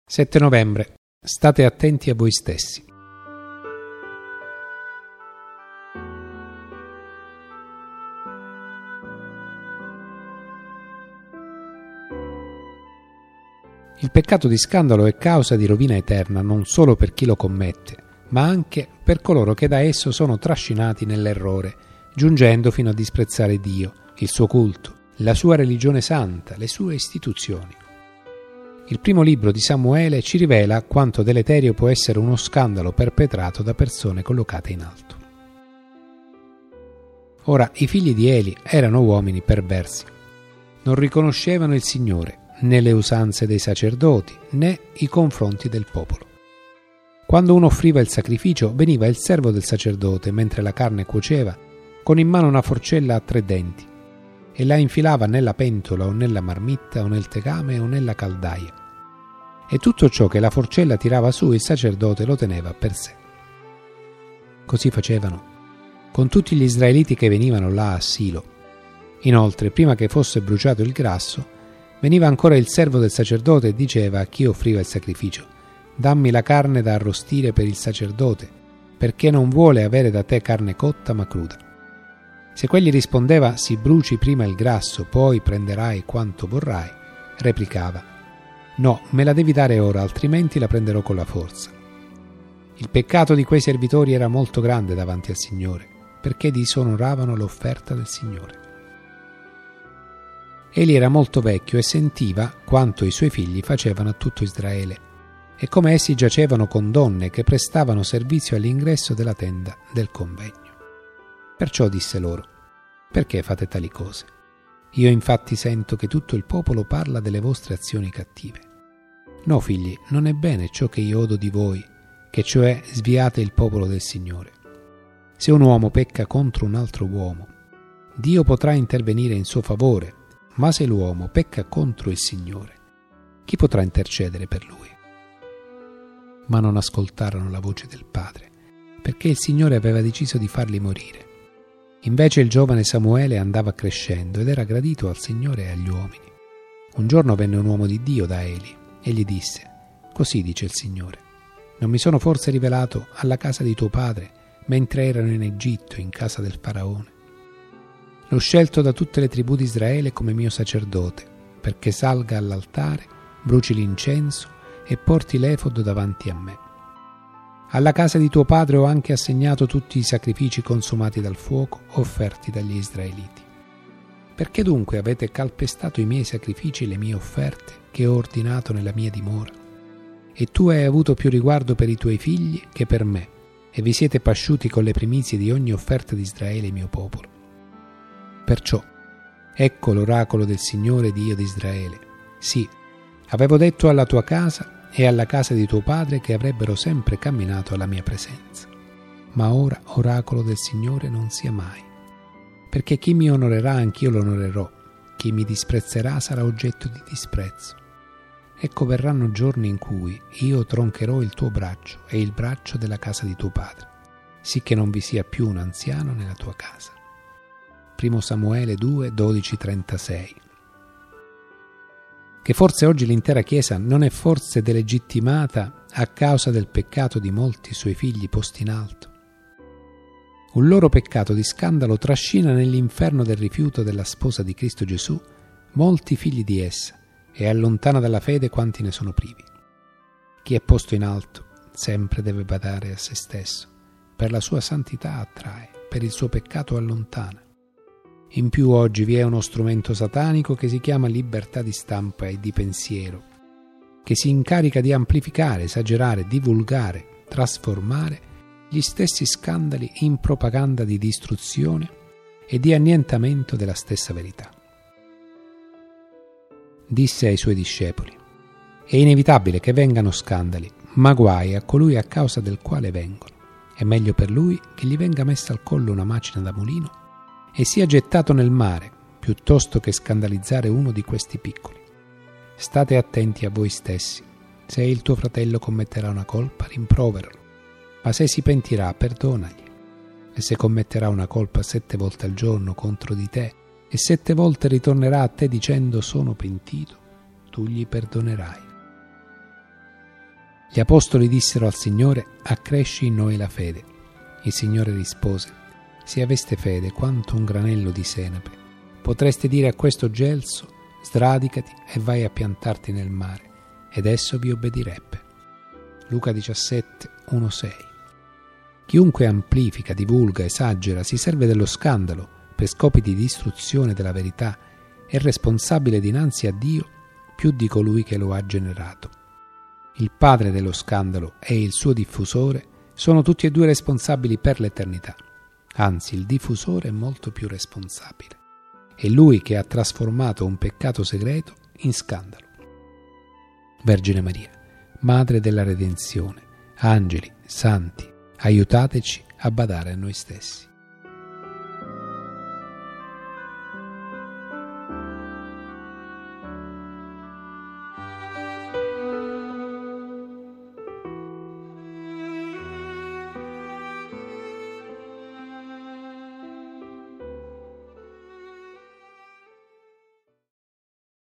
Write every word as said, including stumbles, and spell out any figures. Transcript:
sette novembre. State attenti a voi stessi. Il peccato di scandalo è causa di rovina eterna non solo per chi lo commette, ma anche per coloro che da esso sono trascinati nell'errore, giungendo fino a disprezzare Dio, il suo culto, la sua religione santa, le sue istituzioni. Il primo libro di Samuele ci rivela quanto deleterio può essere uno scandalo perpetrato da persone collocate in alto. Ora, i figli di Eli erano uomini perversi. Non riconoscevano il Signore, né le usanze dei sacerdoti, né i confronti del popolo. Quando uno offriva il sacrificio, veniva il servo del sacerdote, mentre la carne cuoceva, con in mano una forcella a tre denti, e la infilava nella pentola o nella marmitta o nel tegame o nella caldaia. E tutto ciò che la forcella tirava su il sacerdote lo teneva per sé. Così facevano con tutti gli israeliti che venivano là a Silo. Inoltre, prima che fosse bruciato il grasso, veniva ancora il servo del sacerdote e diceva a chi offriva il sacrificio: «Dammi la carne da arrostire per il sacerdote, perché non vuole avere da te carne cotta ma cruda». Se quegli rispondeva: «Si bruci prima il grasso, poi prenderai quanto vorrai», replicava: «No, me la devi dare ora, altrimenti la prenderò con la forza». Il peccato di quei servitori era molto grande davanti al Signore, perché disonoravano l'offerta del Signore. Eli era molto vecchio e sentiva quanto i suoi figli facevano a tutto Israele e come essi giacevano con donne che prestavano servizio all'ingresso della tenda del convegno. Perciò disse loro: «Perché fate tali cose? Io infatti sento che tutto il popolo parla delle vostre azioni cattive. No, figli, non è bene ciò che io odo di voi, che cioè sviate il popolo del Signore. Se un uomo pecca contro un altro uomo, Dio potrà intervenire in suo favore, ma se l'uomo pecca contro il Signore, chi potrà intercedere per lui?» Ma non ascoltarono la voce del padre, perché il Signore aveva deciso di farli morire. Invece il giovane Samuele andava crescendo ed era gradito al Signore e agli uomini. Un giorno venne un uomo di Dio da Eli e gli disse: «Così dice il Signore: non mi sono forse rivelato alla casa di tuo padre mentre erano in Egitto, in casa del faraone? L'ho scelto da tutte le tribù di Israele come mio sacerdote, perché salga all'altare, bruci l'incenso e porti l'efod davanti a me. Alla casa di tuo padre ho anche assegnato tutti i sacrifici consumati dal fuoco offerti dagli israeliti. Perché dunque avete calpestato i miei sacrifici e le mie offerte che ho ordinato nella mia dimora? E tu hai avuto più riguardo per i tuoi figli che per me, e vi siete pasciuti con le primizie di ogni offerta di Israele mio popolo. Perciò, ecco l'oracolo del Signore Dio di Israele. Sì, avevo detto alla tua casa e alla casa di tuo padre che avrebbero sempre camminato alla mia presenza. Ma ora, oracolo del Signore, non sia mai. Perché chi mi onorerà anch'io lo onorerò, chi mi disprezzerà sarà oggetto di disprezzo. Ecco verranno giorni in cui io troncherò il tuo braccio e il braccio della casa di tuo padre, sicché non vi sia più un anziano nella tua casa». Primo Samuele due, dodici, trentasei. Che forse oggi l'intera Chiesa non è forse delegittimata a causa del peccato di molti suoi figli posti in alto? Un loro peccato di scandalo trascina nell'inferno del rifiuto della sposa di Cristo Gesù molti figli di essa e allontana dalla fede quanti ne sono privi. Chi è posto in alto sempre deve badare a se stesso, per la sua santità attrae, per il suo peccato allontana. In più oggi vi è uno strumento satanico che si chiama libertà di stampa e di pensiero, che si incarica di amplificare, esagerare, divulgare, trasformare gli stessi scandali in propaganda di distruzione e di annientamento della stessa verità. Disse ai suoi discepoli: «È inevitabile che vengano scandali, ma guai a colui a causa del quale vengono. È meglio per lui che gli venga messa al collo una macina da mulino e sia gettato nel mare, piuttosto che scandalizzare uno di questi piccoli. State attenti a voi stessi. Se il tuo fratello commetterà una colpa, rimproveralo, ma se si pentirà, perdonagli. E se commetterà una colpa sette volte al giorno contro di te, e sette volte ritornerà a te dicendo sono pentito, tu gli perdonerai». Gli apostoli dissero al Signore: accresci in noi la fede. Il Signore rispose: se aveste fede quanto un granello di senape, potreste dire a questo gelso: sradicati e vai a piantarti nel mare, ed esso vi obbedirebbe. Luca diciassette, uno sei. Chiunque amplifica, divulga, esagera, si serve dello scandalo per scopi di distruzione della verità, è responsabile dinanzi a Dio più di colui che lo ha generato. Il padre dello scandalo e il suo diffusore sono tutti e due responsabili per l'eternità. Anzi, il diffusore è molto più responsabile. È lui che ha trasformato un peccato segreto in scandalo. Vergine Maria, Madre della Redenzione, angeli, santi, aiutateci a badare a noi stessi.